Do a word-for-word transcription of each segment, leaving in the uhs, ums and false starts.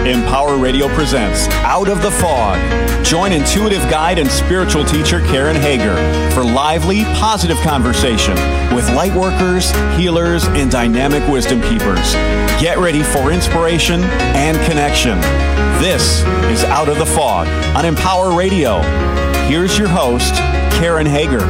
Empower Radio presents Out of the Fog. Join intuitive guide and spiritual teacher Karen Hager for lively, positive conversation with light workers, healers, and dynamic wisdom keepers. Get ready for inspiration and connection. This is Out of the Fog on Empower Radio. Here's your host, Karen Hager.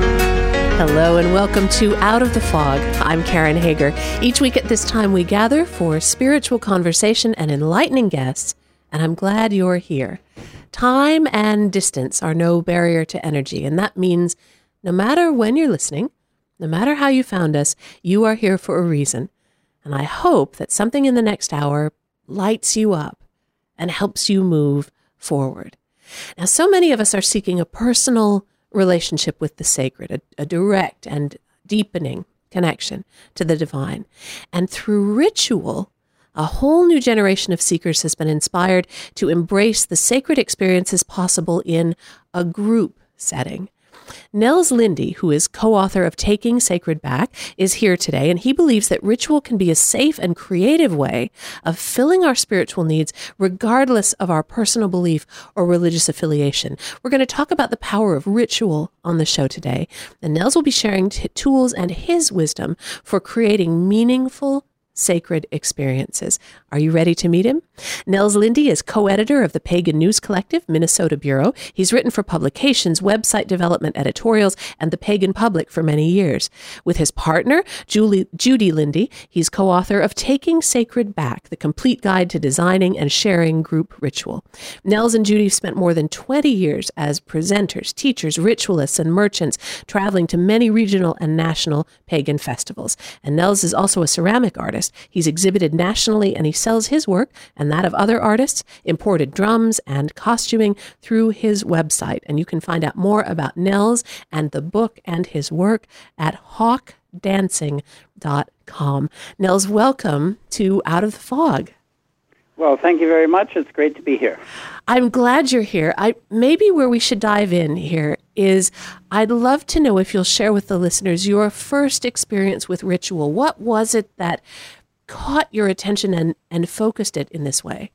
Hello and welcome to Out of the Fog. I'm Karen Hager. Each week at this time we gather for spiritual conversation and enlightening guests, and I'm glad you're here. Time and distance are no barrier to energy, and that means no matter when you're listening, no matter how you found us, you are here for a reason. And I hope that something in the next hour lights you up and helps you move forward. Now, so many of us are seeking a personal relationship with the sacred, a, a direct and deepening connection to the divine. And through ritual, a whole new generation of seekers has been inspired to embrace the sacred experiences possible in a group setting. Nels Lindy, who is co-author of Taking Sacred Back, is here today, and he believes that ritual can be a safe and creative way of filling our spiritual needs regardless of our personal belief or religious affiliation. We're going to talk about the power of ritual on the show today, and Nels will be sharing t- tools and his wisdom for creating meaningful sacred experiences. Are you ready to meet him? Nels Lindy is co-editor of the Pagan News Collective, Minnesota Bureau. He's written for publications, website development, editorials, and the Pagan Public for many years. With his partner, Julie, Judy Lindy, he's co-author of Taking Sacred Back, the complete guide to designing and sharing group ritual. Nels and Judy spent more than twenty years as presenters, teachers, ritualists, and merchants, traveling to many regional and national pagan festivals. And Nels is also a ceramic artist. He's exhibited nationally, and he sells his work and that of other artists, imported drums and costuming through his website. And you can find out more about Nels and the book and his work at hawk dancing dot com. Nels, welcome to Out of the Fog. Well, thank you very much. It's great to be here. I'm glad you're here. I maybe where we should dive in here is I'd love to know if you'll share with the listeners your first experience with ritual. What was it that caught your attention and, and focused it in this way?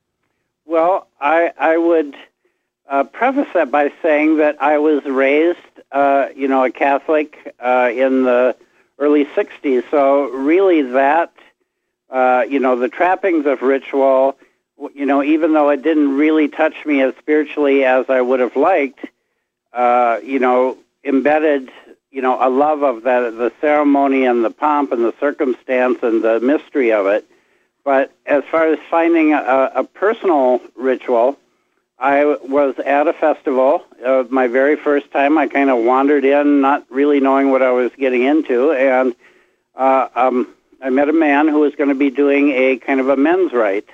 Well, I, I would uh, preface that by saying that I was raised, uh, you know, a Catholic uh, in the early sixties. So really that, uh, you know, the trappings of ritual, you know, even though it didn't really touch me as spiritually as I would have liked, uh, you know, embedded, you know, a love of the, the ceremony and the pomp and the circumstance and the mystery of it. But as far as finding a, a personal ritual, I was at a festival. Uh, my very first time, I kind of wandered in, not really knowing what I was getting into, and uh, um, I met a man who was going to be doing a kind of a men's rite,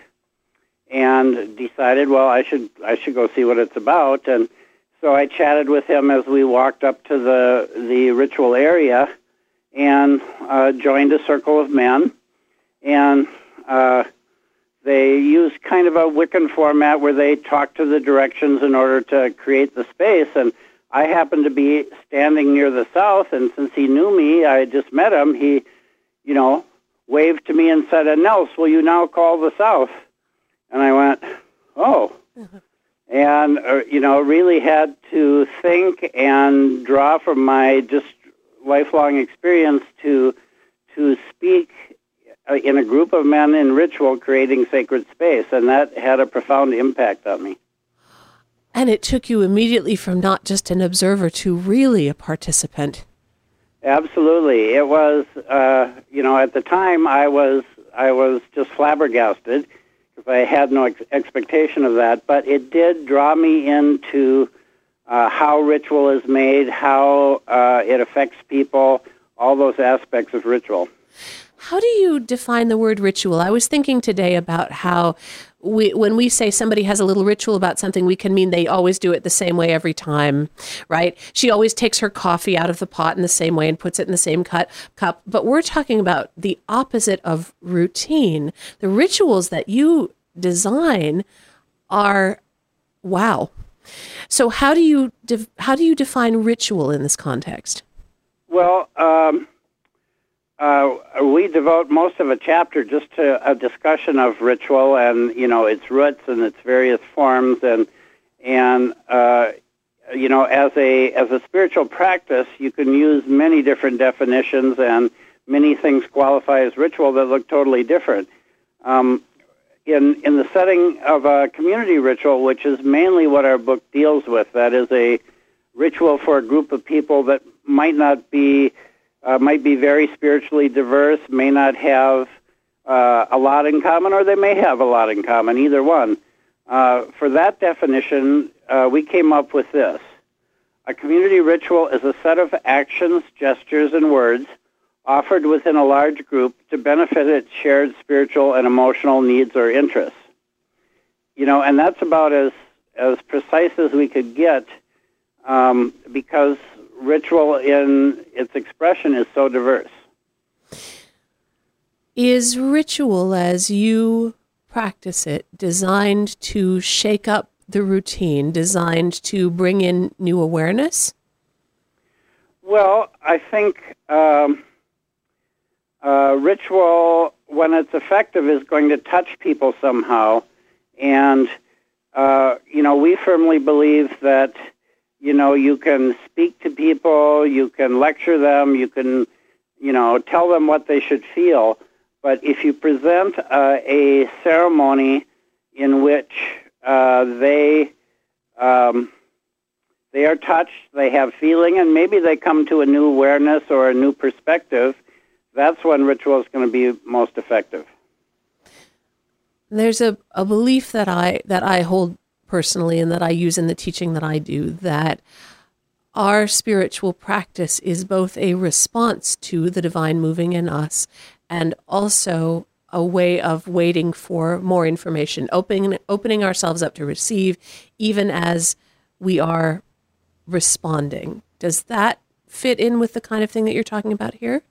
and decided, well, I should I should go see what it's about. And so I chatted with him as we walked up to the the ritual area, and uh, joined a circle of men, and uh, they used kind of a Wiccan format where they talked to the directions in order to create the space. And I happened to be standing near the south, and since he knew me, I had just met him, he, you know, waved to me and said, "Nels, will you now call the south?" And I went, oh. And, uh, you know, really had to think and draw from my just lifelong experience to to speak in a group of men in ritual, creating sacred space. And that had a profound impact on me. And it took you immediately from not just an observer to really a participant. Absolutely. It was, uh, you know, at the time I was I was just flabbergasted. I had no ex- expectation of that, but it did draw me into uh, how ritual is made, how uh, it affects people, all those aspects of ritual. How do you define the word ritual? I was thinking today about how we, when we say somebody has a little ritual about something, we can mean they always do it the same way every time, right? She always takes her coffee out of the pot in the same way and puts it in the same cut, cup. But we're talking about the opposite of routine. The rituals that you design are, wow. So how do you def- how do you define ritual in this context? Well, um, uh, we devote most of a chapter just to a discussion of ritual and, you know, its roots and its various forms. And, and uh, you know, as a as a spiritual practice, you can use many different definitions, and many things qualify as ritual that look totally different. Um, in in the setting of a community ritual, which is mainly what our book deals with, that is a ritual for a group of people that might not be uh, might be very spiritually diverse, may not have uh, a lot in common, or they may have a lot in common, either one. Uh, for that definition, uh, we came up with this. A community ritual is a set of actions, gestures, and words offered within a large group to benefit its shared spiritual and emotional needs or interests. You know, and that's about as, as precise as we could get, um, because ritual in its expression is so diverse. Is ritual, as you practice it, designed to shake up the routine, designed to bring in new awareness? Well, I think um, uh, ritual, when it's effective, is going to touch people somehow. And, uh, you know, we firmly believe that, you know, you can speak to people, you can lecture them, you can, you know, tell them what they should feel. But if you present uh, a ceremony in which uh, they um, they are touched, they have feeling, and maybe they come to a new awareness or a new perspective, that's when ritual is going to be most effective. There's a, a belief that I that I hold personally and that I use in the teaching that I do, that our spiritual practice is both a response to the divine moving in us and also a way of waiting for more information, opening opening ourselves up to receive, even as we are responding. Does that fit in with the kind of thing that you're talking about here?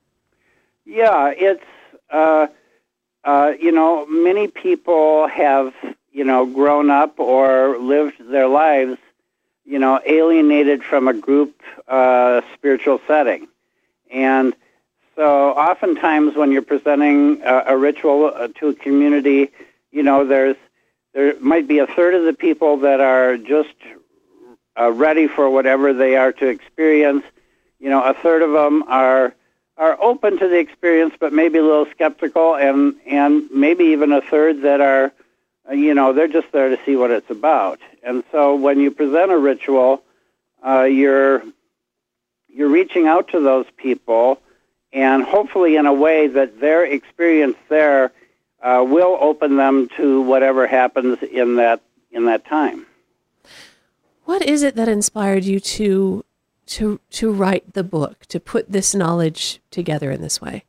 Yeah, it's, uh, uh, you know, many people have, you know, grown up or lived their lives, you know, alienated from a group uh, spiritual setting. And so oftentimes when you're presenting a, a ritual uh, to a community, you know, there's there might be a third of the people that are just uh, ready for whatever they are to experience. You know, a third of them are are open to the experience, but maybe a little skeptical, and, and maybe even a third that are, uh, you know, they're just there to see what it's about. And so when you present a ritual, uh, you're you're reaching out to those people, and hopefully in a way that their experience there uh, will open them to whatever happens in that in that time. What is it that inspired you to to to write the book, to put this knowledge together in this way?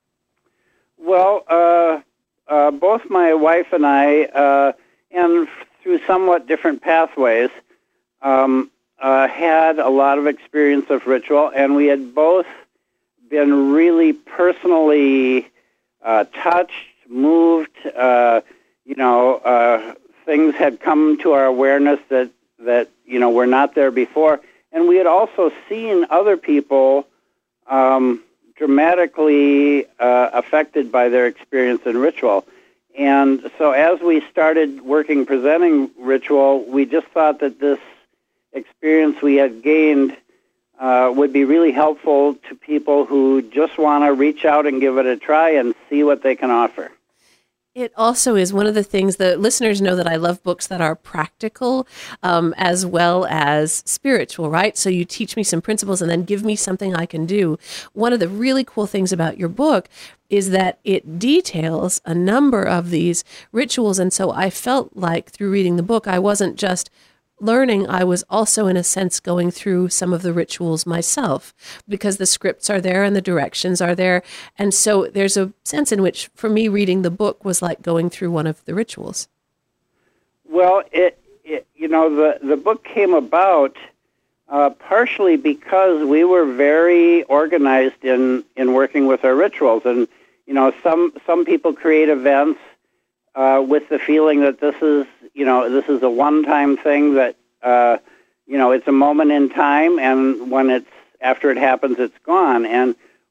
Well, uh, uh, both my wife and I, uh, and through somewhat different pathways, um, uh, had a lot of experience of ritual, and we had both been really personally uh, touched, moved. Uh, you know, uh, things had come to our awareness that, that, you know, were not there before. And we had also seen other people um, dramatically uh, affected by their experience in ritual. And so as we started working presenting ritual, we just thought that this experience we had gained uh, would be really helpful to people who just want to reach out and give it a try and see what they can offer. It also is one of the things that listeners know that I love books that are practical um, as well as spiritual, right? So you teach me some principles and then give me something I can do. One of the really cool things about your book is that it details a number of these rituals. And so I felt like through reading the book, I wasn't just learning, I was also in a sense going through some of the rituals myself, because the scripts are there and the directions are there. And so there's a sense in which, for me, reading the book was like going through one of the rituals. Well, it, it you know, the, the book came about uh, partially because we were very organized in, in working with our rituals. And, you know, some, some people create events uh, with the feeling that this is, you know, this is a one-time thing, that, uh, you know, it's a moment in time, and when it's, after it happens, it's gone. And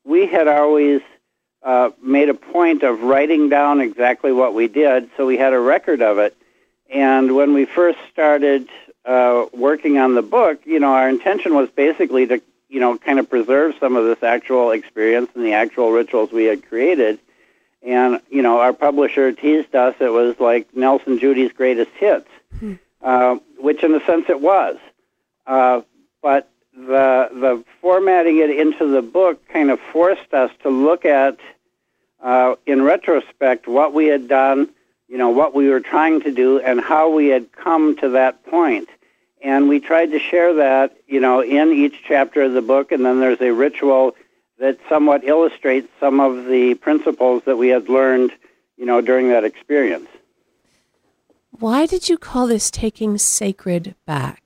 we had always uh, made a point of writing down exactly what we did, so we had a record of it. And when we first started uh, working on the book, you know, our intention was basically to, you know, kind of preserve some of this actual experience and the actual rituals we had created. And, you know, our publisher teased us. It was like Nelson Judy's greatest hits, hmm. uh, which in a sense it was. Uh, but the the formatting it into the book kind of forced us to look at, uh, in retrospect, what we had done, you know, what we were trying to do, and how we had come to that point. And we tried to share that, you know, in each chapter of the book, and then there's a ritual that somewhat illustrates some of the principles that we had learned, you know, during that experience. Why did you call this Taking Sacred Back?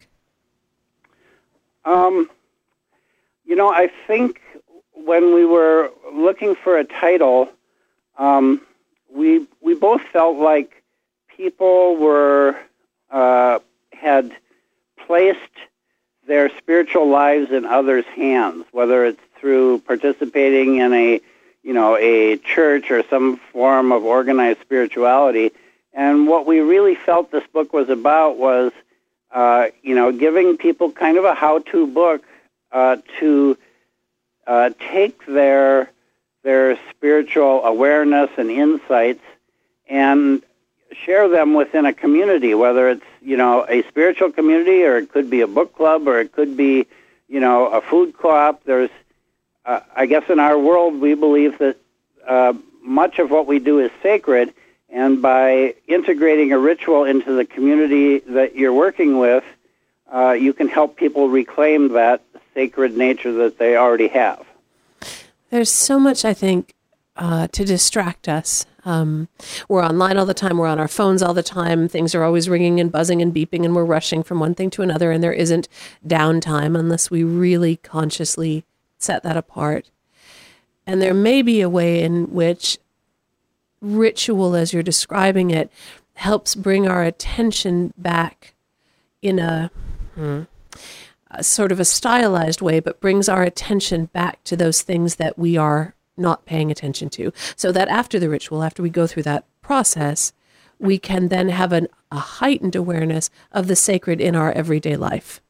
Um, you know, I think when we were looking for a title, um, we we both felt like people were uh, had placed their spiritual lives in others' hands, whether it's through participating in a, you know, a church or some form of organized spirituality. And what we really felt this book was about was, uh, you know, giving people kind of a how-to book uh, to uh, take their their spiritual awareness and insights and share them within a community, whether it's, you know, a spiritual community, or it could be a book club, or it could be, you know, a food co-op. There's, uh, I guess in our world, we believe that uh, much of what we do is sacred, and by integrating a ritual into the community that you're working with, uh, you can help people reclaim that sacred nature that they already have. There's so much, I think, uh, to distract us. Um, we're online all the time. We're on our phones all the time. Things are always ringing and buzzing and beeping, and we're rushing from one thing to another, and there isn't downtime unless we really consciously set that apart. And there may be a way in which ritual, as you're describing it, helps bring our attention back in a, hmm, a sort of a stylized way, but brings our attention back to those things that we are not paying attention to, so that after the ritual, after we go through that process, we can then have an, a heightened awareness of the sacred in our everyday life.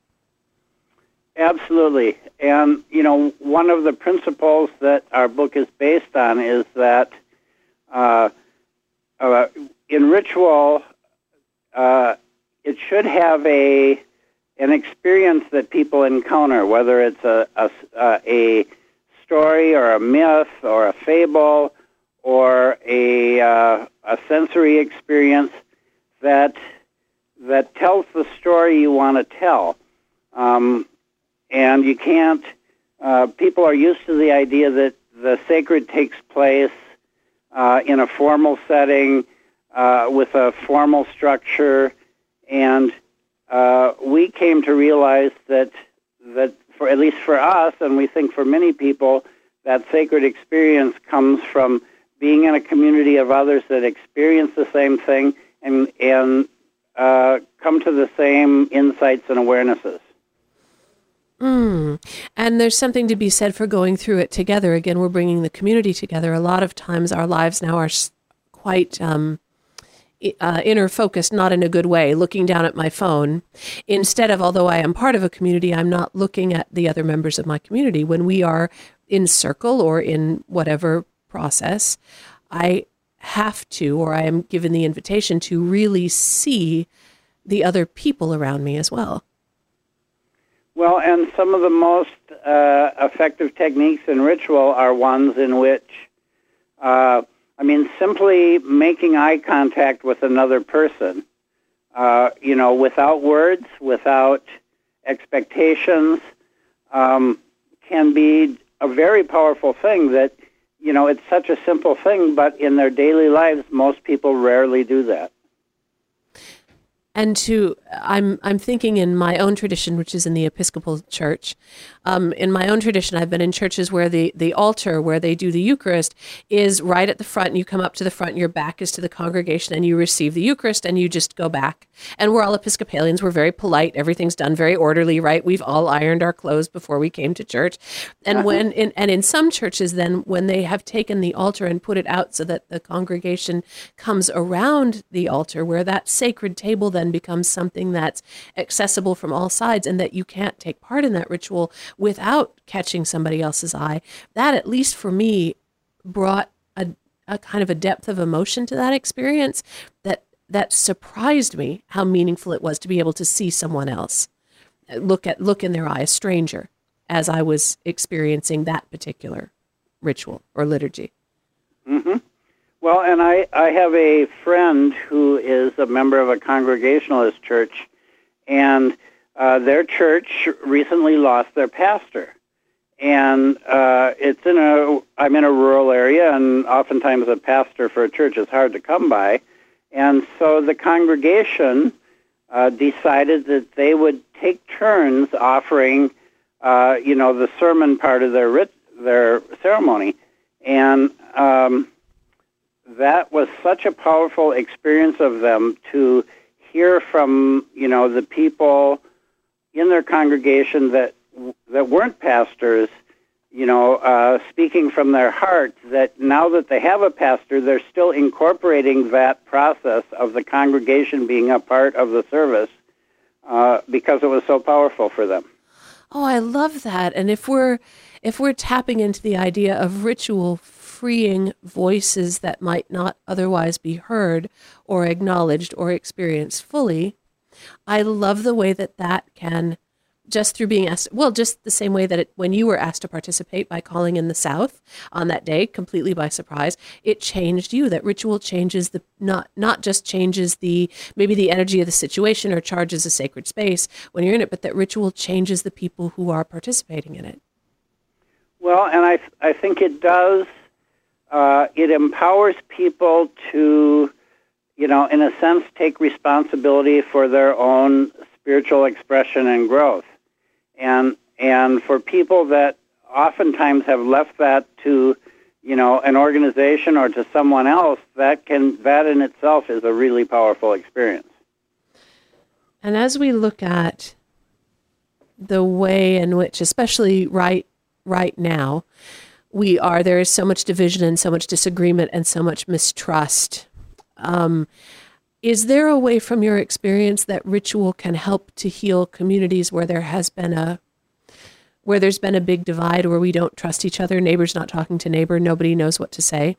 Absolutely. And, you know, one of the principles that our book is based on is that uh, uh, in ritual, uh, it should have a an experience that people encounter, whether it's a, a, a story or a myth or a fable or a uh, a sensory experience that that tells the story you want to tell. Um, and you can't, uh, people are used to the idea that the sacred takes place uh, in a formal setting uh, with a formal structure, and uh, we came to realize that that for at least for us, and we think for many people, that sacred experience comes from being in a community of others that experience the same thing and and uh, come to the same insights and awarenesses. Mm. And there's something to be said for going through it together. Again, we're bringing the community together. A lot of times our lives now are quite um, uh, inner focused, not in a good way, looking down at my phone. Instead of, although I am part of a community, I'm not looking at the other members of my community. When we are in circle or in whatever process, I have to, or I am given the invitation to really see the other people around me as well. Well, and some of the most uh, effective techniques in ritual are ones in which, uh, I mean, simply making eye contact with another person, uh, you know, without words, without expectations, um, can be a very powerful thing that, you know, it's such a simple thing, but in their daily lives, most people rarely do that. and to I'm I'm thinking in my own tradition, which is in the Episcopal Church. Um, in my own tradition, I've been in churches where the the altar where they do the Eucharist is right at the front, and you come up to the front, and your back is to the congregation, and you receive the Eucharist, and you just go back. And we're all Episcopalians. We're very polite. Everything's done very orderly, right? We've all ironed our clothes before we came to church. And when in, and in some churches, then when they have taken the altar and put it out so that the congregation comes around the altar, where that sacred table then becomes something that's accessible from all sides, and that you can't take part in that ritual without catching somebody else's eye. That, at least for me, brought a, a kind of a depth of emotion to that experience that that surprised me how meaningful it was to be able to see someone else, look at look in their eye, a stranger, as I was experiencing that particular ritual or liturgy. Mm-hmm. Well, and I, I have a friend who is a member of a Congregationalist church, and uh, their church recently lost their pastor. And uh, it's in a, I'm in a rural area, and oftentimes a pastor for a church is hard to come by. And so the congregation uh, decided that they would take turns offering, uh, you know, the sermon part of their rit- their ceremony. And um, that was such a powerful experience of them to hear from, you know, the people in their congregation that that weren't pastors, you know, uh, speaking from their heart, that now that they have a pastor, they're still incorporating that process of the congregation being a part of the service uh, because it was so powerful for them. Oh, I love that. And if we're if we're tapping into the idea of ritual freeing voices that might not otherwise be heard or acknowledged or experienced fully, I love the way that that can, just through being asked, well, just the same way that it, when you were asked to participate by calling in the South on that day, completely by surprise, it changed you. That ritual changes the, not not just changes the, maybe the energy of the situation or charges a sacred space when you're in it, but that ritual changes the people who are participating in it. Well, and I, I think it does, uh, it empowers people to, you know, in a sense, take responsibility for their own spiritual expression and growth. And and for people that oftentimes have left that to, you know, an organization or to someone else, that can that in itself is a really powerful experience. And as we look at the way in which, especially right right now, we are, there is so much division and so much disagreement and so much mistrust. Um, Is there a way from your experience that ritual can help to heal communities where there has been a, where there's been a big divide, where we don't trust each other, neighbor's not talking to neighbor, nobody knows what to say?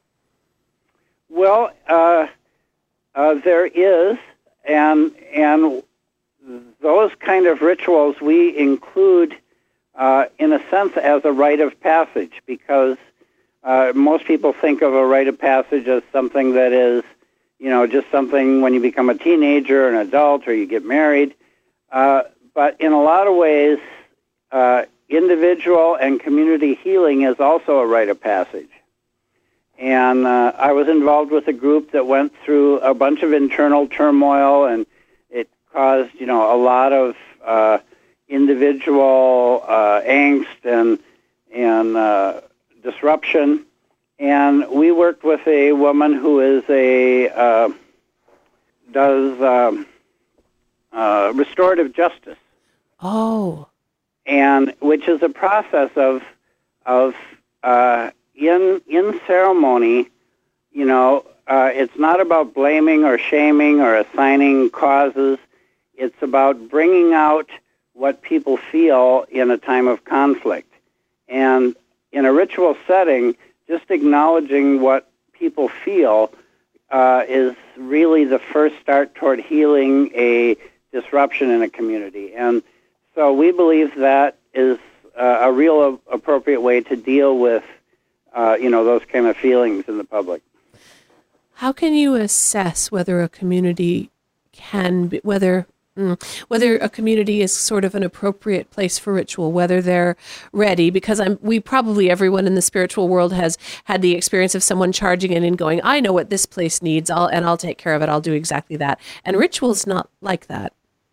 Well, uh, uh, there is, and and those kind of rituals we include, uh, in a sense, as a rite of passage, because uh, most people think of a rite of passage as something that is, you know, just something when you become a teenager, an adult, or you get married. Uh, but in a lot of ways, uh, individual and community healing is also a rite of passage. And uh, I was involved with a group that went through a bunch of internal turmoil, and it caused, you know, a lot of uh, individual uh, angst and and uh, disruption. And we worked with a woman who is a uh, does um, uh, restorative justice. Oh, and which is a process of of uh, in in ceremony. You know, uh, it's not about blaming or shaming or assigning causes. It's about bringing out what people feel in a time of conflict, and in a ritual setting, just acknowledging what people feel uh, is really the first start toward healing a disruption in a community. And so we believe that is uh, a real appropriate way to deal with, uh, you know, those kind of feelings in the public. How can you assess whether a community can be, whether, Mm. Whether a community is sort of an appropriate place for ritual, whether they're ready, because I'm, we probably, everyone in the spiritual world has had the experience of someone charging in and going, I know what this place needs, I'll, and I'll take care of it, I'll do exactly that. And ritual's not like that.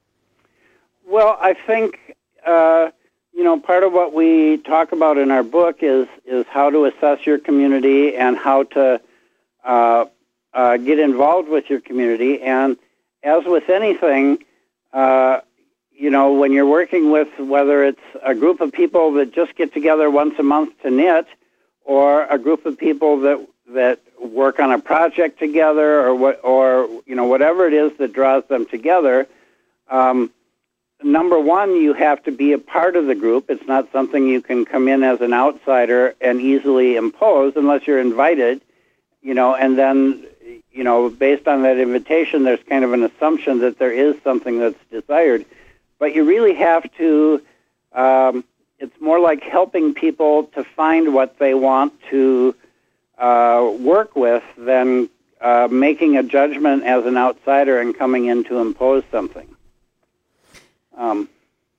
Well, I think, uh, you know, part of what we talk about in our book is, is how to assess your community and how to uh, uh, get involved with your community. And as with anything, Uh, you know, when you're working with, whether it's a group of people that just get together once a month to knit, or a group of people that that work on a project together, or what, or you know, whatever it is that draws them together. Um, number one, you have to be a part of the group. It's not something you can come in as an outsider and easily impose unless you're invited. You know, and then, you know, based on that invitation, there's kind of an assumption that there is something that's desired. But you really have to, um, it's more like helping people to find what they want to uh, work with than uh, making a judgment as an outsider and coming in to impose something. Um,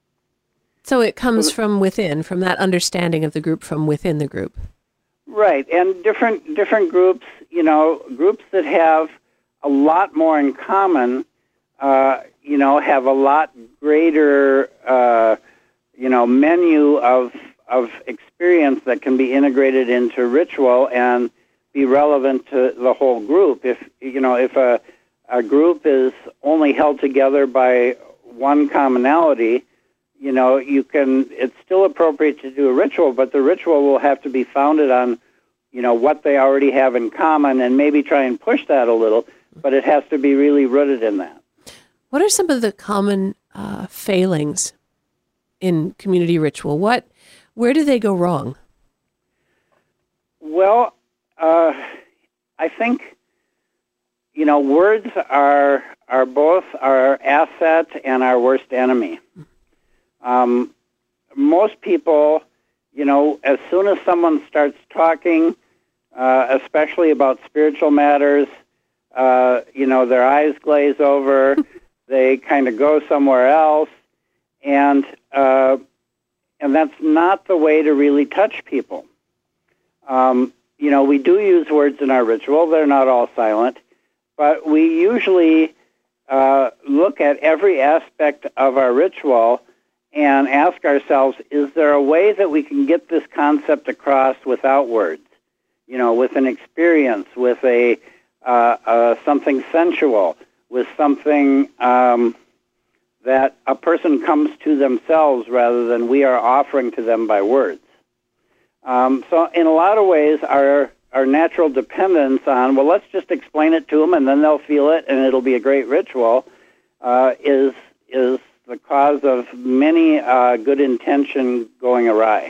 so it comes from within, from that understanding of the group from within the group. Right, and different different groups, you know, groups that have a lot more in common, uh, you know, have a lot greater, uh, you know, menu of of experience that can be integrated into ritual and be relevant to the whole group. If you know, if a a group is only held together by one commonality, you know, you can, it's still appropriate to do a ritual, but the ritual will have to be founded on, you know, what they already have in common and maybe try and push that a little, but it has to be really rooted in that. What are some of the common uh, failings in community ritual? What, where do they go wrong? Well, uh, I think, you know, words are, are both our asset and our worst enemy. Um, most people, you know, as soon as someone starts talking, uh, especially about spiritual matters, uh, you know, their eyes glaze over, they kind of go somewhere else, and uh, and that's not the way to really touch people. Um, you know, we do use words in our ritual. They're not all silent, but we usually uh, look at every aspect of our ritual and ask ourselves, is there a way that we can get this concept across without words? You know, with an experience, with a uh, uh, something sensual, with something um, that a person comes to themselves rather than we are offering to them by words. Um, so in a lot of ways, our our natural dependence on, well, let's just explain it to them and then they'll feel it and it'll be a great ritual, uh, is is the cause of many uh, good intention going awry.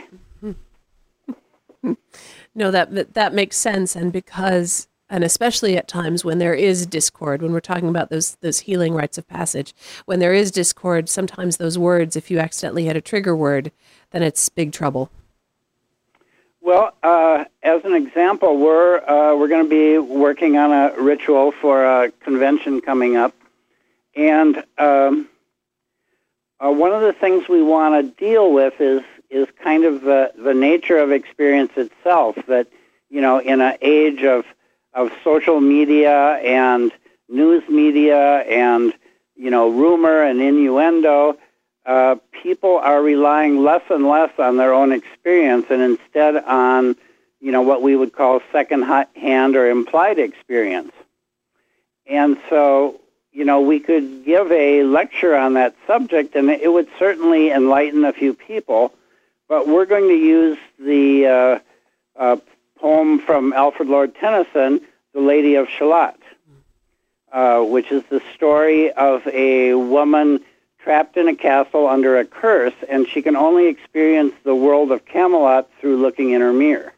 No, that that makes sense, and because, and especially at times when there is discord, when we're talking about those those healing rites of passage, when there is discord, sometimes those words, if you accidentally hit a trigger word, then it's big trouble. Well, uh, as an example, we're uh, we're going to be working on a ritual for a convention coming up, and um, uh, one of the things we want to deal with is is kind of the, the nature of experience itself. That, you know, in an age of of social media and news media and, you know, rumor and innuendo, uh, people are relying less and less on their own experience and instead on, you know, what we would call second-hand or implied experience. And so, you know, we could give a lecture on that subject and it would certainly enlighten a few people, but we're going to use the uh, uh, poem from Alfred Lord Tennyson, The Lady of Shalott, uh, which is the story of a woman trapped in a castle under a curse, and she can only experience the world of Camelot through looking in her mirror.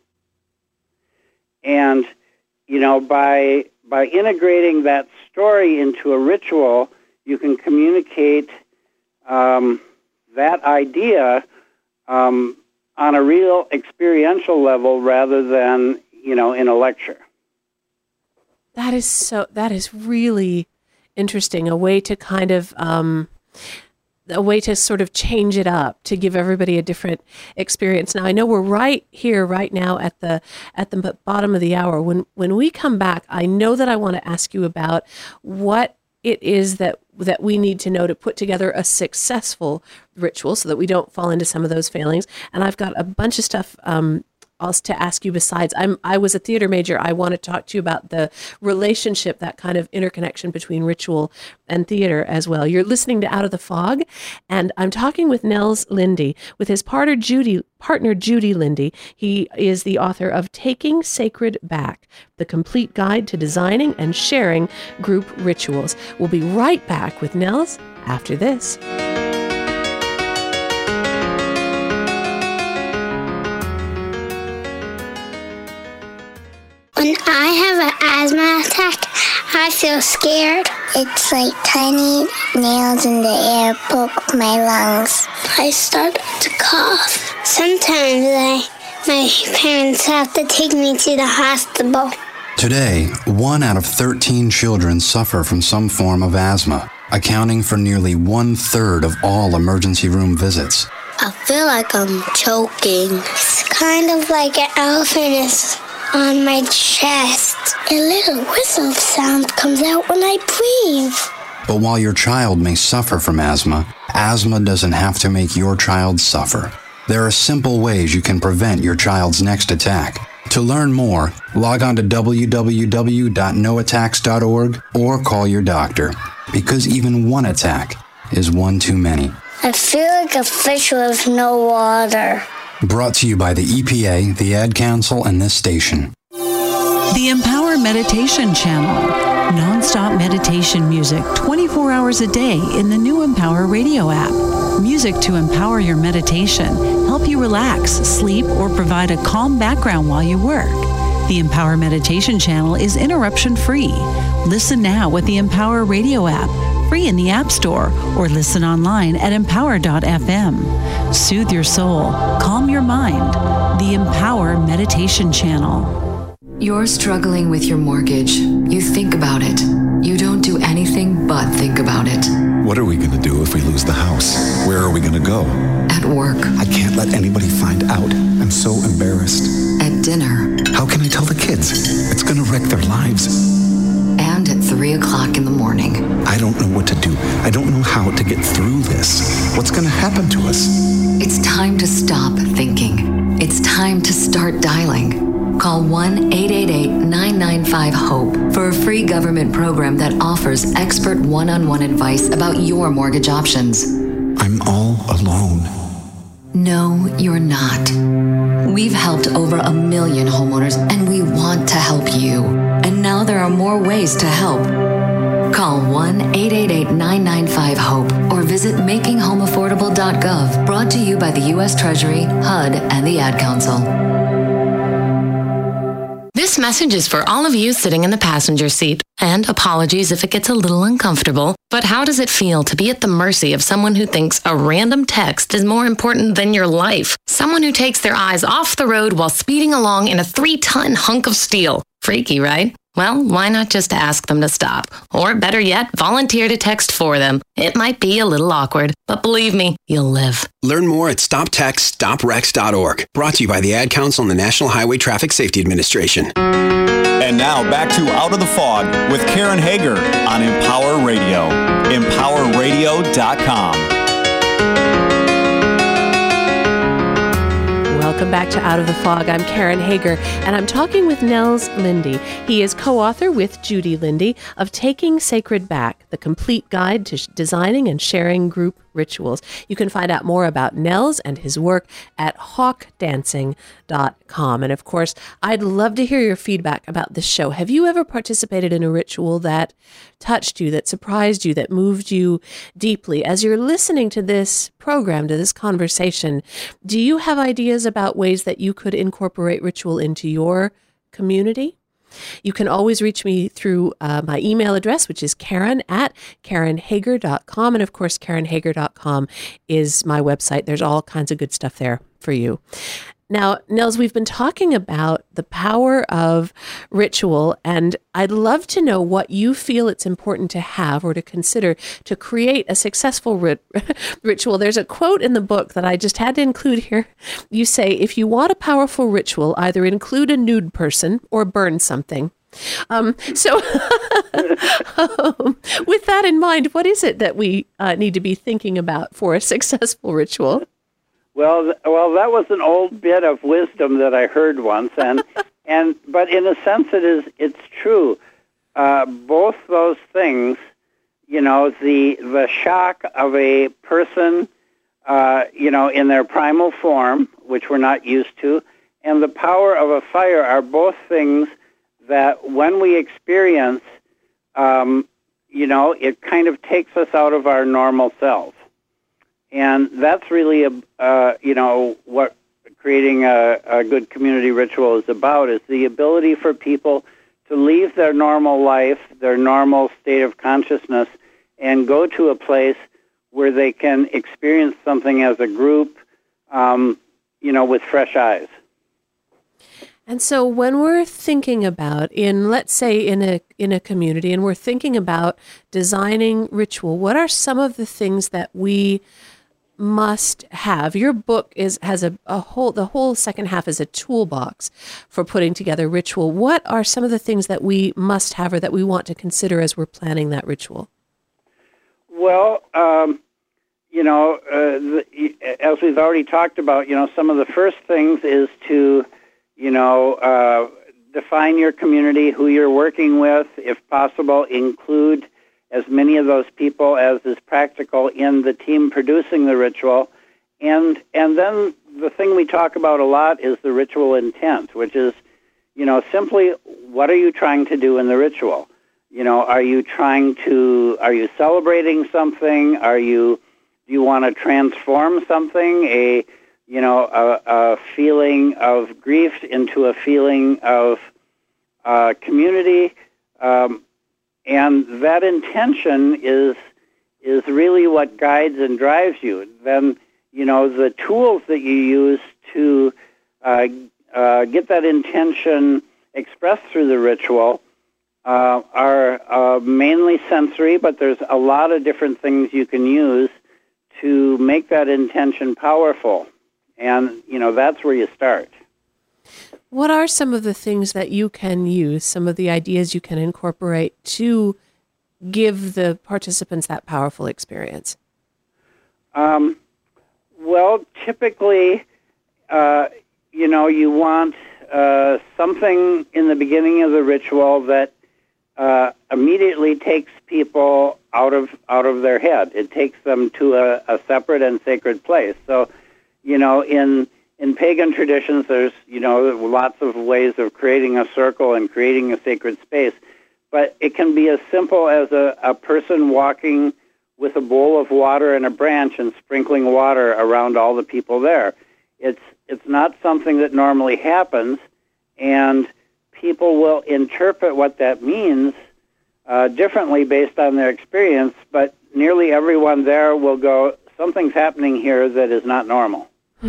And, you know, by by integrating that story into a ritual, you can communicate um, that idea um, on a real experiential level rather than, you know, in a lecture. That is so, that is really interesting, a way to kind of um, a way to sort of change it up to give everybody a different experience. Now, I know we're right here, right now at the at the bottom of the hour. When when we come back, I know that I want to ask you about what it is that that we need to know to put together a successful ritual so that we don't fall into some of those failings. And I've got a bunch of stuff um, else to ask you besides. I'm, I was a theater major. I want to talk to you about the relationship, that kind of interconnection between ritual and theater as well. You're listening to Out of the Fog, and I'm talking with Nels Lindy, with his partner Judy, partner Judy Lindy. He is the author of Taking Sacred Back, the complete guide to designing and sharing group rituals. We'll be right back with Nels after this. When I have an asthma attack, I feel scared. It's like tiny nails in the air poke my lungs. I start to cough. Sometimes I, my parents have to take me to the hospital. Today, one out of thirteen children suffer from some form of asthma, accounting for nearly one-third of all emergency room visits. I feel like I'm choking. It's kind of like an elephant is on my chest. A little whistle sound comes out when I breathe. But while your child may suffer from asthma, asthma doesn't have to make your child suffer. There are simple ways you can prevent your child's next attack. To learn more, log on to w w w dot no attacks dot org or call your doctor, because even one attack is one too many. I feel like a fish with no water. Brought to you by the E P A, the Ad Council, and this station. The Empower Meditation Channel. Non-stop meditation music twenty-four hours a day in the new Empower Radio app. Music to empower your meditation, help you relax, sleep, or provide a calm background while you work. The Empower Meditation Channel is interruption-free. Listen now with the Empower Radio app, free in the App Store, or listen online at empower dot f m. Soothe your soul, calm your mind. The Empower Meditation Channel. You're struggling with your mortgage. You think about it. You don't do anything but think about it. What are we going to do if we lose the house? Where are we going to go? At work. I can't let anybody find out. I'm so embarrassed. At dinner. How can I tell the kids? It's going to wreck their lives. And at three o'clock in the morning. I don't know what to do. I don't know how to get through this. What's going to happen to us? It's time to stop thinking. It's time to start dialing. Call one eight eight eight nine nine five HOPE for a free government program that offers expert one-on-one advice about your mortgage options. I'm all alone. No, you're not. We've helped over a million homeowners, and we want to help you. And now there are more ways to help. Call one eight eight eight nine nine five HOPE or visit making home affordable dot gov, brought to you by the U S Treasury, H U D, and the Ad Council. This message is for all of you sitting in the passenger seat. And apologies if it gets a little uncomfortable, but how does it feel to be at the mercy of someone who thinks a random text is more important than your life? Someone who takes their eyes off the road while speeding along in a three-ton hunk of steel. Freaky, right? Well, why not just ask them to stop? Or better yet, volunteer to text for them. It might be a little awkward, but believe me, you'll live. Learn more at stop text stop wrecks dot org. Brought to you by the Ad Council and the National Highway Traffic Safety Administration. And now back to Out of the Fog with Karen Hager on Empower Radio. empower radio dot com. Welcome back to Out of the Fog. I'm Karen Hager, and I'm talking with Nels Lindy. He is co-author with Judy Lindy of Taking Sacred Back, the complete guide to designing and sharing group rituals. You can find out more about Nels and his work at hawk dancing dot com. And of course, I'd love to hear your feedback about this show. Have you ever participated in a ritual that touched you, that surprised you, that moved you deeply? As you're listening to this program, to this conversation, do you have ideas about ways that you could incorporate ritual into your community? You can always reach me through uh, my email address, which is Karen at Karen Hager dot com. And of course, Karen Hager dot com is my website. There's all kinds of good stuff there for you. Now, Nels, we've been talking about the power of ritual, and I'd love to know what you feel it's important to have or to consider to create a successful rit- ritual. There's a quote in the book that I just had to include here. You say, if you want a powerful ritual, either include a nude person or burn something. Um, so um, with that in mind, what is it that we uh, need to be thinking about for a successful ritual? Well, th- well, that was an old bit of wisdom that I heard once, and and but in a sense, it is it's true. Uh, both those things, you know, the the shock of a person, uh, you know, in their primal form, which we're not used to, and the power of a fire are both things that when we experience, um, you know, it kind of takes us out of our normal selves. And that's really, a, uh, you know, what creating a, a good community ritual is about, is the ability for people to leave their normal life, their normal state of consciousness, and go to a place where they can experience something as a group, um, you know, with fresh eyes. And so when we're thinking about, in let's say in a in a community, and we're thinking about designing ritual, what are some of the things that we must have? Your book is has a, a whole the whole second half is a toolbox for putting together ritual. What are some of the things that we must have or that we want to consider as we're planning that ritual? Well, um, you know, uh, the, as we've already talked about, you know, some of the first things is to, you know, uh, define your community, who you're working with, if possible, include as many of those people as is practical in the team producing the ritual. And and then the thing we talk about a lot is the ritual intent, which is, you know, simply what are you trying to do in the ritual? You know, are you trying to, are you celebrating something? Are you, do you want to transform something, a, you know, a, a feeling of grief into a feeling of uh, community? Um, And that intention is is really what guides and drives you. Then, you know, the tools that you use to uh, uh, get that intention expressed through the ritual uh, are uh, mainly sensory, but there's a lot of different things you can use to make that intention powerful. And, you know, that's where you start. What are some of the things that you can use, some of the ideas you can incorporate to give the participants that powerful experience? Um, well, typically, uh, you know, you want uh, something in the beginning of the ritual that uh, immediately takes people out of out of their head. It takes them to a, a separate and sacred place. So, you know, in In pagan traditions, there's, you know, lots of ways of creating a circle and creating a sacred space. But it can be as simple as a, a person walking with a bowl of water and a branch and sprinkling water around all the people there. It's it's not something that normally happens, and people will interpret what that means uh, differently based on their experience, but nearly everyone there will go, something's happening here that is not normal.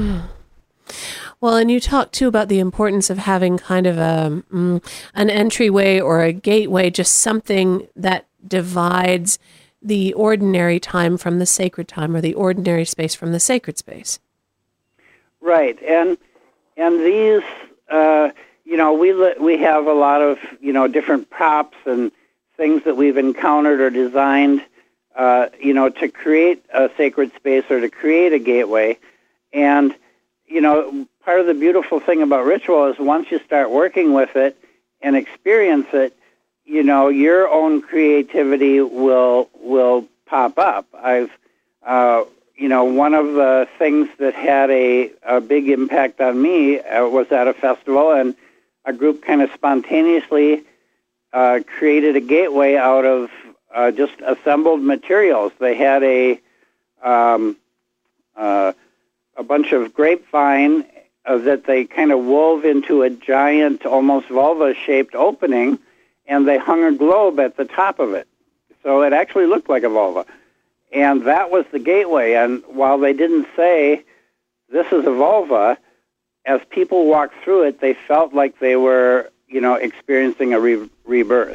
Well, and you talked, too, about the importance of having kind of a mm, an entryway or a gateway, just something that divides the ordinary time from the sacred time, or the ordinary space from the sacred space. Right. And and these, uh, you know, we we have a lot of, you know, different props and things that we've encountered or designed, uh, you know, to create a sacred space or to create a gateway. And, you know, part of the beautiful thing about ritual is once you start working with it and experience it, you know, your own creativity will will pop up. I've, uh, you know, one of the things that had a, a big impact on me uh, was at a festival, and a group kind of spontaneously uh, created a gateway out of uh, just assembled materials. They had a um, uh, a bunch of grapevine uh, that they kind of wove into a giant, almost vulva-shaped opening, and they hung a globe at the top of it. So it actually looked like a vulva. And that was the gateway. And while they didn't say, this is a vulva, as people walked through it, they felt like they were, you know, experiencing a re- rebirth.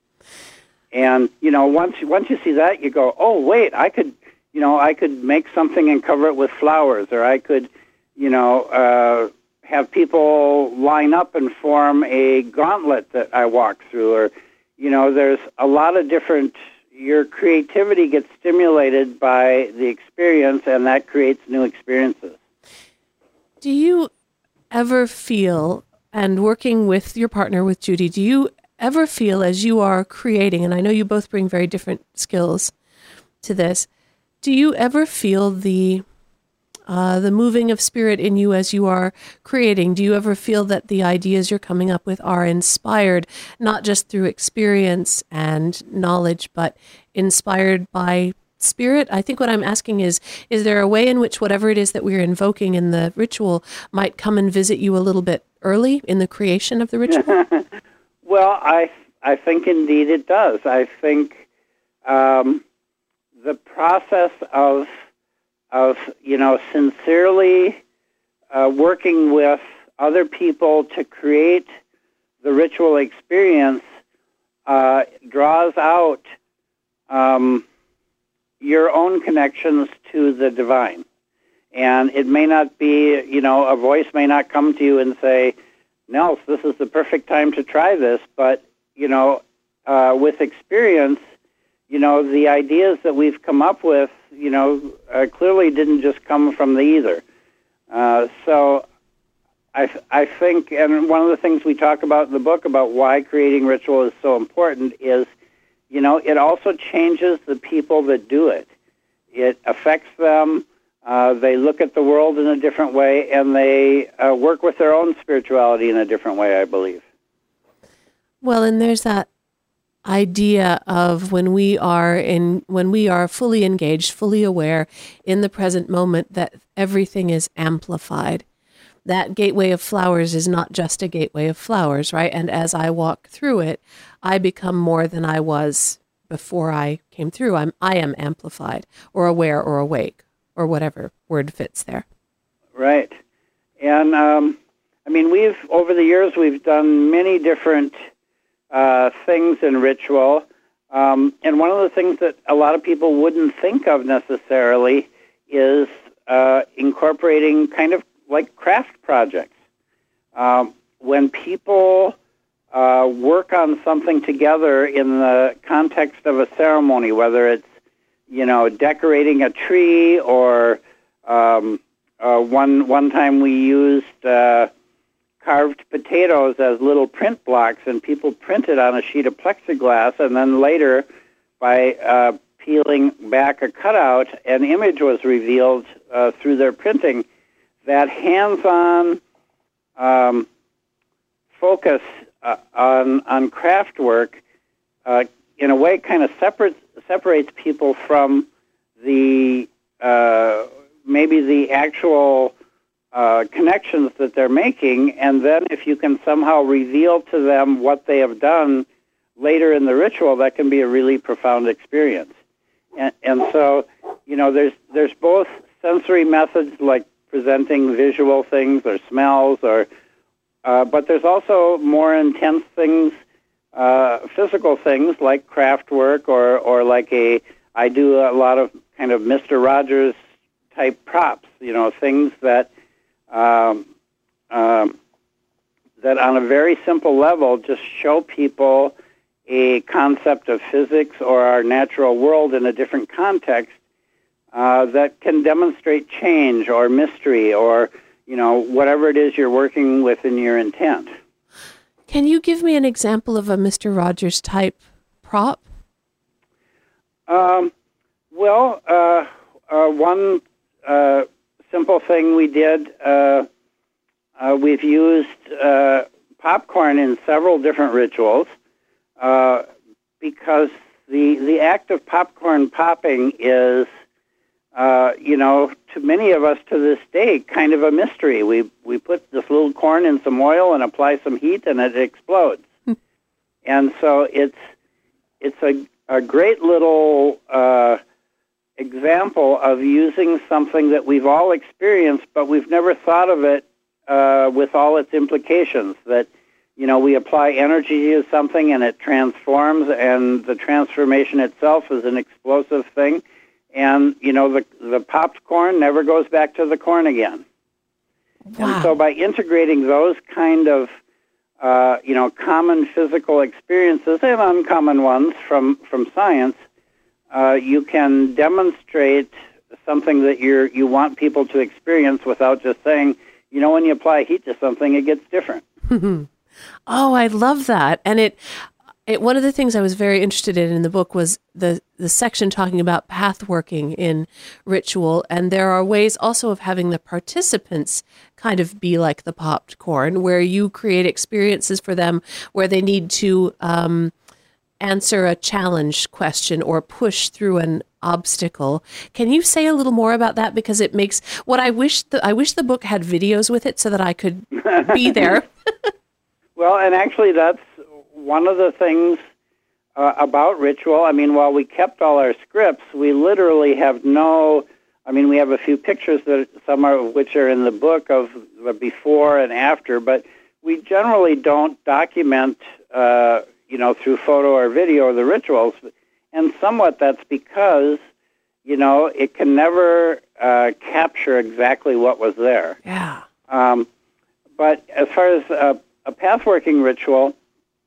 And, you know, once once you see that, you go, oh, wait, I could, you know, I could make something and cover it with flowers, or I could, you know, uh, have people line up and form a gauntlet that I walk through, or, you know, there's a lot of different, your creativity gets stimulated by the experience, and that creates new experiences. Do you ever feel, and working with your partner, with Judy, do you ever feel as you are creating, and I know you both bring very different skills to this, do you ever feel the uh, the moving of spirit in you as you are creating? Do you ever feel that the ideas you're coming up with are inspired, not just through experience and knowledge, but inspired by spirit? I think what I'm asking is, is there a way in which whatever it is that we're invoking in the ritual might come and visit you a little bit early in the creation of the ritual? Well, I I think indeed it does. I think um, the process of of you know sincerely uh, working with other people to create the ritual experience uh, draws out um, your own connections to the divine, and it may not be, you know, a voice may not come to you and say, Nels, this is the perfect time to try this, but, you know, uh, with experience, you know, the ideas that we've come up with, you know, uh, clearly didn't just come from the ether. Uh, so I, I think, and one of the things we talk about in the book about why creating ritual is so important is, you know, it also changes the people that do it. It affects them. Uh, they look at the world in a different way, and they uh, work with their own spirituality in a different way, I believe. Well, and there's that idea of when we are in, when we are fully engaged, fully aware in the present moment, that everything is amplified. That gateway of flowers is not just a gateway of flowers, right? And as I walk through it, I become more than I was before I came through. I'm, I am amplified, or aware, or awake, or whatever word fits there. Right. And, um, I mean, we've, over the years, we've done many different uh, things in ritual. Um, and one of the things that a lot of people wouldn't think of necessarily is uh, incorporating kind of like craft projects. Um, when people uh, work on something together in the context of a ceremony, whether it's, you know, decorating a tree, or um, uh, one one time we used uh, carved potatoes as little print blocks, and people printed on a sheet of plexiglass, and then later, by uh, peeling back a cutout, an image was revealed uh, through their printing. That hands-on um, focus uh, on on craft work, uh, in a way, kind of separates separates people from the uh, maybe the actual uh, connections that they're making, and then if you can somehow reveal to them what they have done later in the ritual, that can be a really profound experience. And, and so, you know, there's there's both sensory methods like presenting visual things or smells, or uh, but there's also more intense things, uh, physical things like craft work, or or like a I do a lot of kind of Mister Rogers type props, you know, things that um, um, that on a very simple level just show people a concept of physics or our natural world in a different context. Uh, that can demonstrate change or mystery, or, you know, whatever it is you're working with in your intent. Can you give me an example of a Mister Rogers type prop? Um, well, uh, uh, one uh, simple thing we did, uh, uh, we've used uh, popcorn in several different rituals uh, because the the act of popcorn popping is, Uh, you know, to many of us to this day, kind of a mystery. We we put this little corn in some oil and apply some heat, and it explodes. And so it's it's a a great little uh, example of using something that we've all experienced, but we've never thought of it uh, with all its implications, that, you know, we apply energy to something and it transforms, and the transformation itself is an explosive thing. And, you know, the, the popped corn never goes back to the corn again. Wow. And so by integrating those kind of, uh, you know, common physical experiences and uncommon ones from, from science, uh, you can demonstrate something that you're, you want people to experience without just saying, you know, when you apply heat to something, it gets different. Oh, I love that. And it, it, one of the things I was very interested in in the book was the, the section talking about path working in ritual. And there are ways also of having the participants kind of be like the popped corn, where you create experiences for them where they need to um, answer a challenge question or push through an obstacle. Can you say a little more about that? Because it makes what I wish the, I wish the book had videos with it so that I could be there. Well, and actually that's one of the things uh, about ritual. I mean, while we kept all our scripts, we literally have no, I mean, we have a few pictures, that some of which are in the book of the before and after, but we generally don't document, uh, you know, through photo or video the rituals. And somewhat that's because, you know, it can never uh, capture exactly what was there. Yeah. Um, but as far as uh, a pathworking ritual,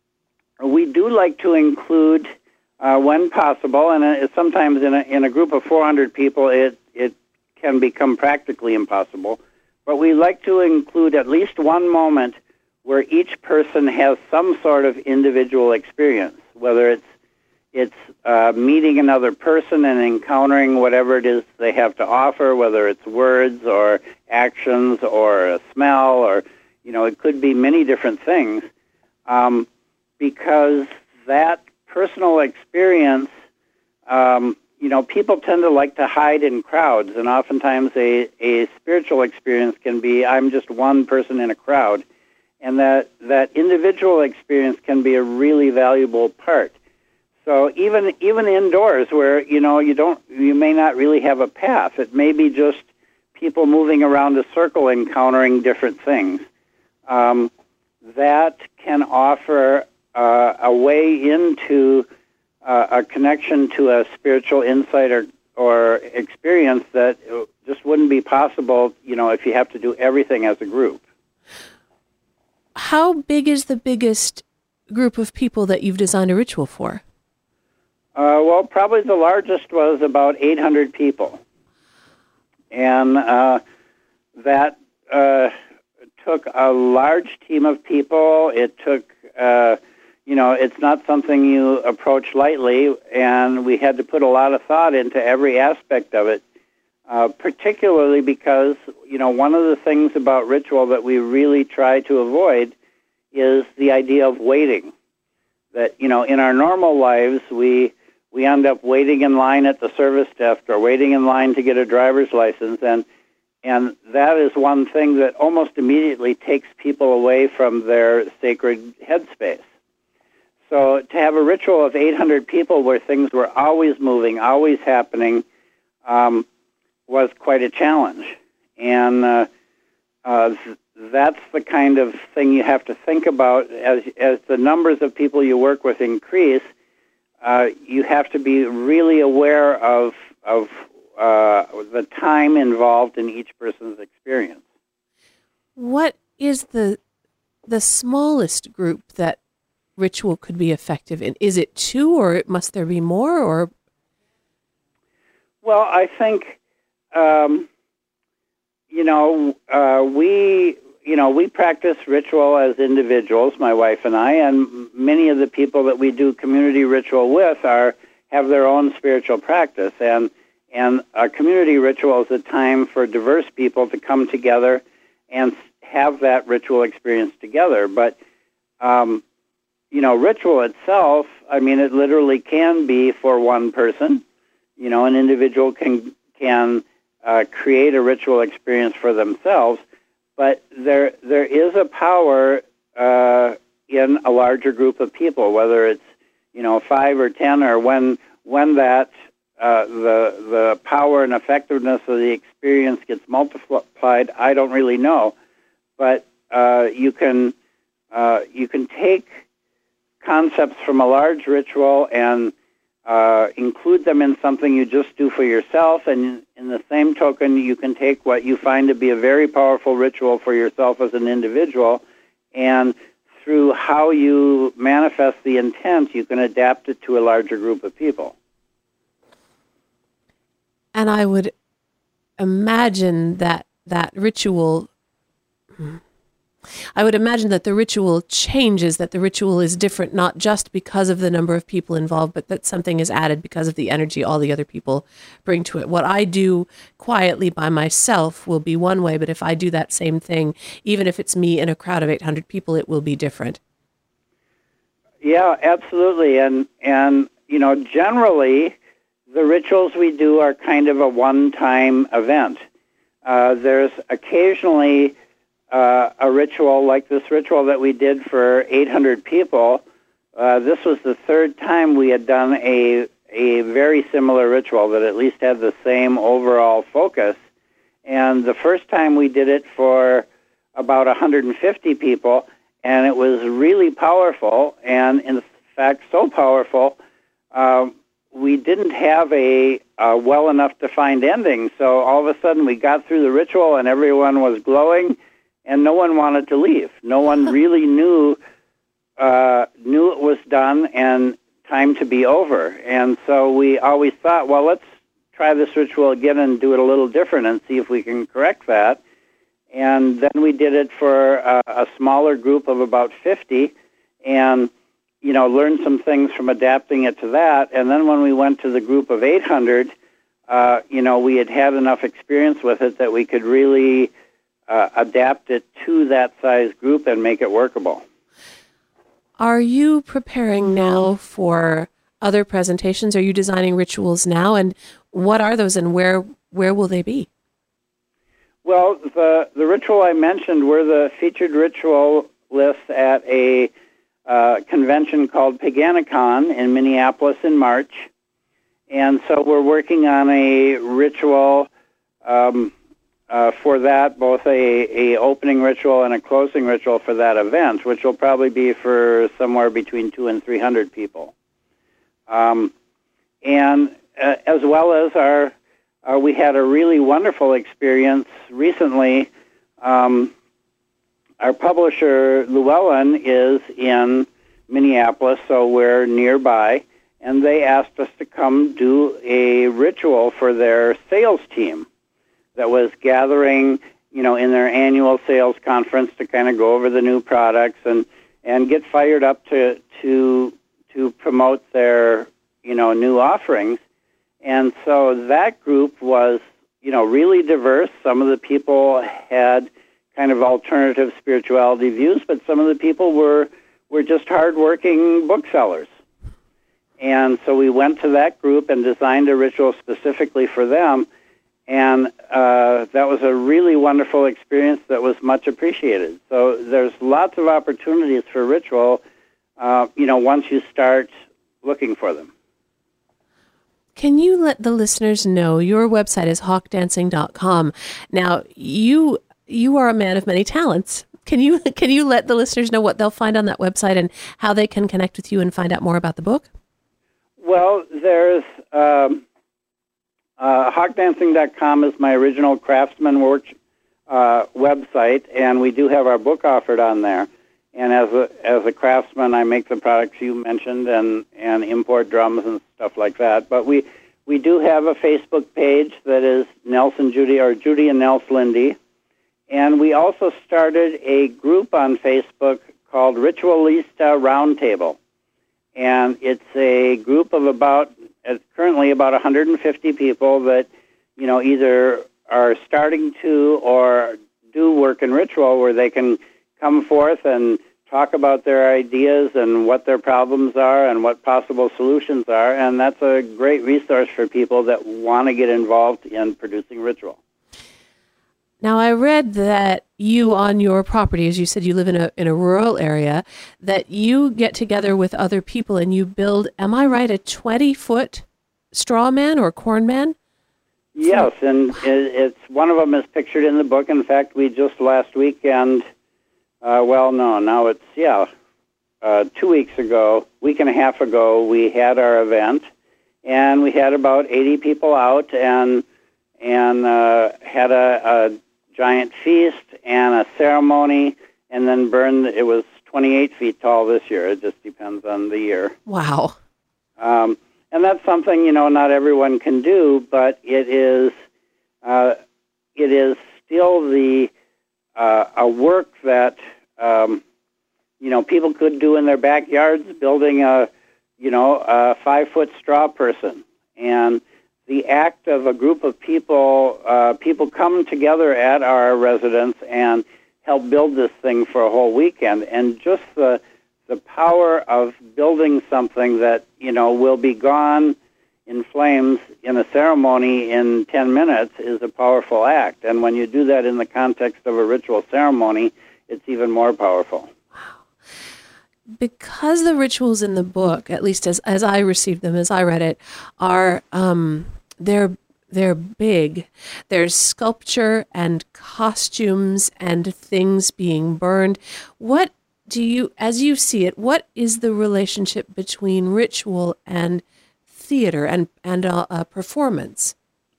we do like to include, uh, when possible, and uh, sometimes in a, in a group of four hundred people, it, it can become practically impossible, but we like to include at least one moment where each person has some sort of individual experience, whether it's it's uh, meeting another person and encountering whatever it is they have to offer, whether it's words or actions or a smell, or, you know, it could be many different things, um, because that personal experience, um, you know, people tend to like to hide in crowds, and oftentimes a, a spiritual experience can be, I'm just one person in a crowd, and that, that individual experience can be a really valuable part. So even even indoors, where, you know, you don't, you may not really have a path. It may be just people moving around a circle, encountering different things. Um, that can offer uh, a way into uh, a connection to a spiritual insight or or experience that just wouldn't be possible, you know, if you have to do everything as a group. How big is the biggest group of people that you've designed a ritual for? Uh, well, probably the largest was about eight hundred people. And uh, that uh, took a large team of people. It took, uh, you know, it's not something you approach lightly, and we had to put a lot of thought into every aspect of it, uh, particularly because, you know, one of the things about ritual that we really try to avoid is the idea of waiting. That, you know, in our normal lives, we... we end up waiting in line at the service desk or waiting in line to get a driver's license, and and that is one thing that almost immediately takes people away from their sacred headspace. So to have a ritual of eight hundred people where things were always moving, always happening, um, was quite a challenge. And uh, uh, that's the kind of thing you have to think about as as the numbers of people you work with increase. Uh, you have to be really aware of of uh, the time involved in each person's experience. What is the the smallest group that ritual could be effective in? Is it two, or must there be more? Or well, I think um, you know uh, we. You know, we practice ritual as individuals, my wife and I, and many of the people that we do community ritual with are have their own spiritual practice. And and a community ritual is a time for diverse people to come together and have that ritual experience together. But, um, you know, ritual itself, I mean, it literally can be for one person. You know, an individual can, can uh, create a ritual experience for themselves. But there, there is a power uh, in a larger group of people, whether it's, you know, five or ten, or when when that uh, the the power and effectiveness of the experience gets multiplied. I don't really know, but uh, you can uh, you can take concepts from a large ritual and uh, include them in something you just do for yourself, and in the same token, you can take what you find to be a very powerful ritual for yourself as an individual, and through how you manifest the intent, you can adapt it to a larger group of people. And I would imagine that that ritual, I would imagine that the ritual changes, that the ritual is different, not just because of the number of people involved, but that something is added because of the energy all the other people bring to it. What I do quietly by myself will be one way, but if I do that same thing, even if it's me in a crowd of eight hundred people, it will be different. Yeah, absolutely. And, and you know, generally, the rituals we do are kind of a one-time event. Uh, there's occasionally uh, a ritual like this ritual that we did for eight hundred people. Uh, this was the third time we had done a, a very similar ritual that at least had the same overall focus. And the first time we did it for about one hundred fifty people, and it was really powerful, and in fact so powerful, uh, we didn't have a, a well enough defined ending. So all of a sudden we got through the ritual and everyone was glowing and no one wanted to leave. No one really knew uh, knew it was done and time to be over. And so we always thought, well, let's try this ritual again and do it a little different and see if we can correct that. And then we did it for a, a smaller group of about fifty, and you know, learned some things from adapting it to that. And then when we went to the group of eight hundred, uh, you know, we had had enough experience with it that we could really uh, adapt it to that size group and make it workable. Are you preparing now for other presentations? Are you designing rituals now? And what are those, and where where will they be? Well, the, the ritual I mentioned, we're the featured ritual list at a Uh, convention called Paganicon in Minneapolis in March. And so we're working on a ritual um, uh, for that, both a, a opening ritual and a closing ritual for that event, which will probably be for somewhere between two and three hundred people. Um, and uh, as well as our, uh, we had a really wonderful experience recently. Um, Our publisher, Llewellyn, is in Minneapolis, so we're nearby, and they asked us to come do a ritual for their sales team that was gathering, you know, in their annual sales conference to kind of go over the new products and, and get fired up to to to promote their, you know, new offerings. And so that group was, you know, really diverse. Some of the people had kind of alternative spirituality views, but some of the people were were just hardworking booksellers. And so we went to that group and designed a ritual specifically for them, and uh, that was a really wonderful experience that was much appreciated. So there's lots of opportunities for ritual, uh, you know, once you start looking for them. Can you let the listeners know, your website is hawk dancing dot com. Now, you You are a man of many talents. Can you can you let the listeners know what they'll find on that website and how they can connect with you and find out more about the book? Well, there's um, uh, hawk dancing dot com is my original craftsman work uh, website, and we do have our book offered on there. And as a as a craftsman, I make the products you mentioned and, and import drums and stuff like that. But we we do have a Facebook page that is Nelson Judy or Judy and Nels Lindy. And we also started a group on Facebook called Ritualista Roundtable. And it's a group of about, it's currently about one hundred fifty people that, you know, either are starting to or do work in ritual, where they can come forth and talk about their ideas and what their problems are and what possible solutions are. And that's a great resource for people that want to get involved in producing ritual. Now, I read that you, on your property, as you said, you live in a in a rural area, that you get together with other people and you build, am I right, a twenty-foot straw man or corn man? Yes, and it, it's one of them is pictured in the book. In fact, we just last weekend, uh, well, no, now it's, yeah, uh, two weeks ago, week and a half ago, we had our event, and we had about eighty people out and and uh, had a, a giant feast and a ceremony, and then burned, it was twenty-eight feet tall this year. It just depends on the year. Wow. Um, and that's something, you know, not everyone can do, but it is uh, it is still the uh, a work that, um, you know, people could do in their backyards, building a, you know, a five-foot straw person. And the act of a group of people, uh, people come together at our residence and help build this thing for a whole weekend. And just the the power of building something that, you know, will be gone in flames in a ceremony in ten minutes is a powerful act. And when you do that in the context of a ritual ceremony, it's even more powerful. Because the rituals in the book, at least as, as I received them, as I read it, are um, they're they're big. There's sculpture and costumes and things being burned. What do you, as you see it, what is the relationship between ritual and theater and and uh, uh, performance?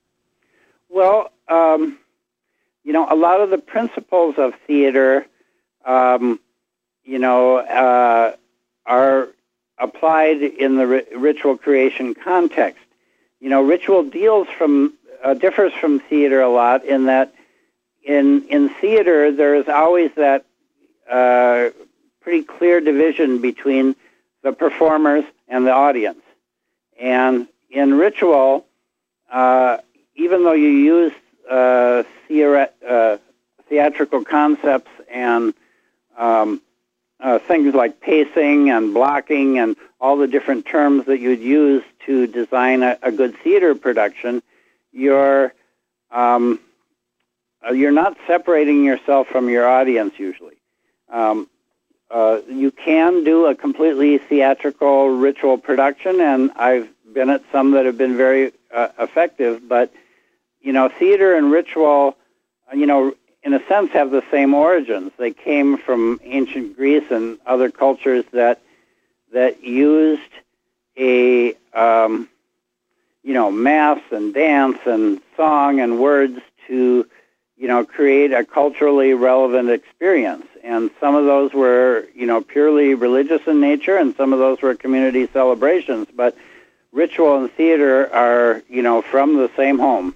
Well, um, you know, a lot of the principles of theater, um, you know, uh, are applied in the ri- ritual creation context. You know, ritual deals from uh, differs from theater a lot in that in in theater there is always that uh, pretty clear division between the performers and the audience. And in ritual, uh, even though you use uh, theoret- uh, theatrical concepts and um, uh, things like pacing and blocking and all the different terms that you'd use to design a, a good theater production, you're um, uh, you're not separating yourself from your audience usually. Um, uh, you can do a completely theatrical ritual production, and I've been at some that have been very uh, effective, but, you know, theater and ritual, you know, in a sense have the same origins. They came from ancient Greece and other cultures that that used a, um, you know, mass and dance and song and words to, you know, create a culturally relevant experience. And some of those were, you know, purely religious in nature, and some of those were community celebrations. But ritual and theater are, you know, from the same home.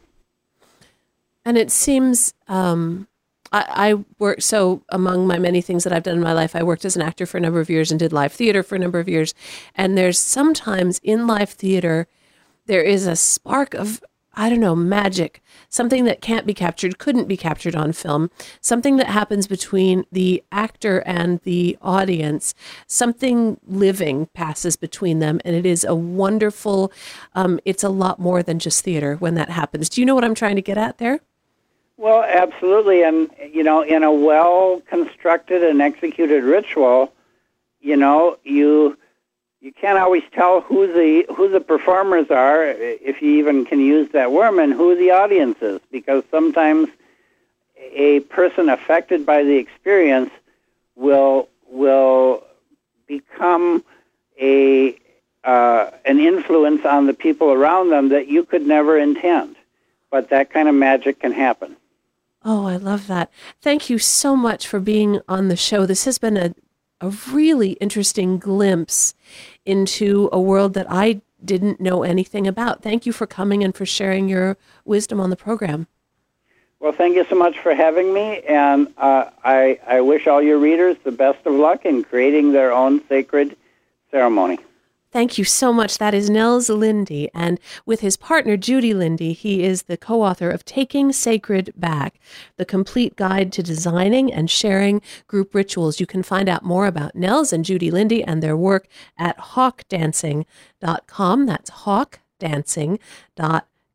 And it seems, um, I, I worked, so among my many things that I've done in my life, I worked as an actor for a number of years and did live theater for a number of years. And there's sometimes in live theater, there is a spark of, I don't know, magic, something that can't be captured, couldn't be captured on film, something that happens between the actor and the audience, something living passes between them, and it is a wonderful, um, it's a lot more than just theater when that happens. Do you know what I'm trying to get at there? Well, absolutely, and, you know, in a well-constructed and executed ritual, you know, you... You can't always tell who the who the performers are, if you even can use that word, and who the audience is, because sometimes a person affected by the experience will will become a uh, an influence on the people around them that you could never intend. But that kind of magic can happen. Oh, I love that. Thank you so much for being on the show. This has been a a really interesting glimpse into a world that I didn't know anything about. Thank you for coming and for sharing your wisdom on the program. Well, thank you so much for having me, and uh, I, I wish all your readers the best of luck in creating their own sacred ceremony. Thank you so much. That is Nels Lindy, and with his partner, Judy Lindy, he is the co-author of Taking Sacred Back, the complete guide to designing and sharing group rituals. You can find out more about Nels and Judy Lindy and their work at hawk dancing dot com. That's hawk dancing dot com.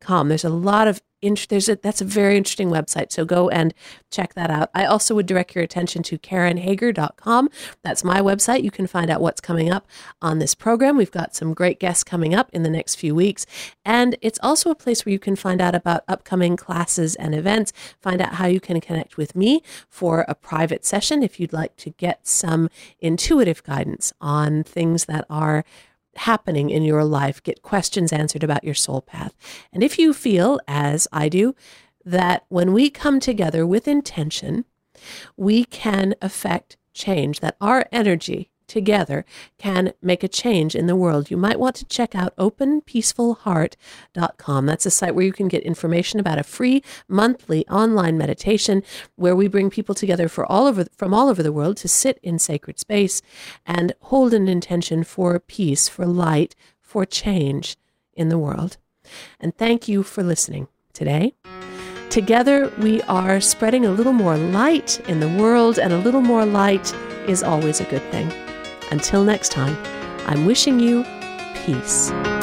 com. There's a lot of int- there's a, that's a very interesting website. So go and check that out. I also would direct your attention to karen hager dot com. That's my website. You can find out what's coming up on this program. We've got some great guests coming up in the next few weeks. And it's also a place where you can find out about upcoming classes and events, find out how you can connect with me for a private session if you'd like to get some intuitive guidance on things that are happening in your life, get questions answered about your soul path. And if you feel, as I do, that when we come together with intention, we can affect change, that our energy together can make a change in the world, you might want to check out open peaceful heart dot com. That's a site where you can get information about a free monthly online meditation where we bring people together for all over, from all over the world to sit in sacred space and hold an intention for peace, for light, for change in the world. And thank you for listening today. Together, we are spreading a little more light in the world, and a little more light is always a good thing. Until next time, I'm wishing you peace.